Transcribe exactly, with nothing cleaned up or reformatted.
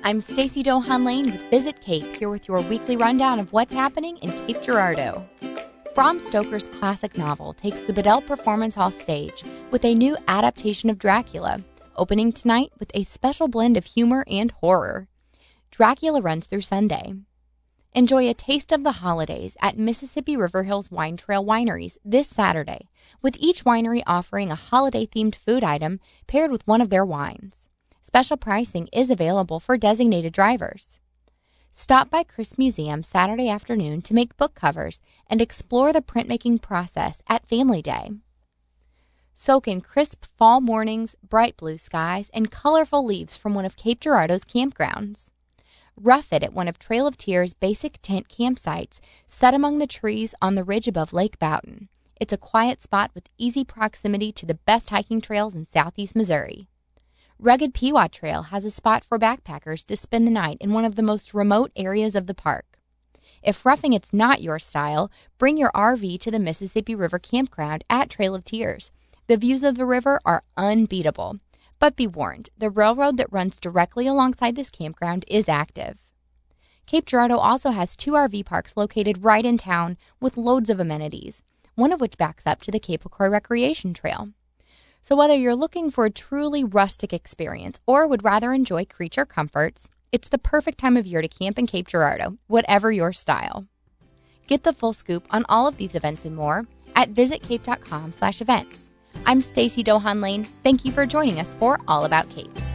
I'm Stacey Dohan Lane with Visit Cape, here with your weekly rundown of what's happening in Cape Girardeau. Bram Stoker's classic novel takes the Bedell Performance Hall stage with a new adaptation of Dracula, opening tonight with a special blend of humor and horror. Dracula runs through Sunday. Enjoy a taste of the holidays at Mississippi River Hills Wine Trail Wineries this Saturday, with each winery offering a holiday-themed food item paired with one of their wines. Special pricing is available for designated drivers. Stop by Crisp Museum Saturday afternoon to make book covers and explore the printmaking process at Family Day. Soak in crisp fall mornings, bright blue skies, and colorful leaves from one of Cape Girardeau's campgrounds. Rough it at one of Trail of Tears' basic tent campsites set among the trees on the ridge above Lake Boughton. It's a quiet spot with easy proximity to the best hiking trails in southeast Missouri. Rugged Pequot Trail has a spot for backpackers to spend the night in one of the most remote areas of the park. If roughing it's not your style, bring your R V to the Mississippi River Campground at Trail of Tears. The views of the river are unbeatable. But be warned, the railroad that runs directly alongside this campground is active. Cape Girardeau also has two R V parks located right in town with loads of amenities, one of which backs up to the Cape LaCroix Recreation Trail. So whether you're looking for a truly rustic experience or would rather enjoy creature comforts, it's the perfect time of year to camp in Cape Girardeau, whatever your style. Get the full scoop on all of these events and more at visitcape.com slash events. I'm Stacey Dohan Lane. Thank you for joining us for All About Cape.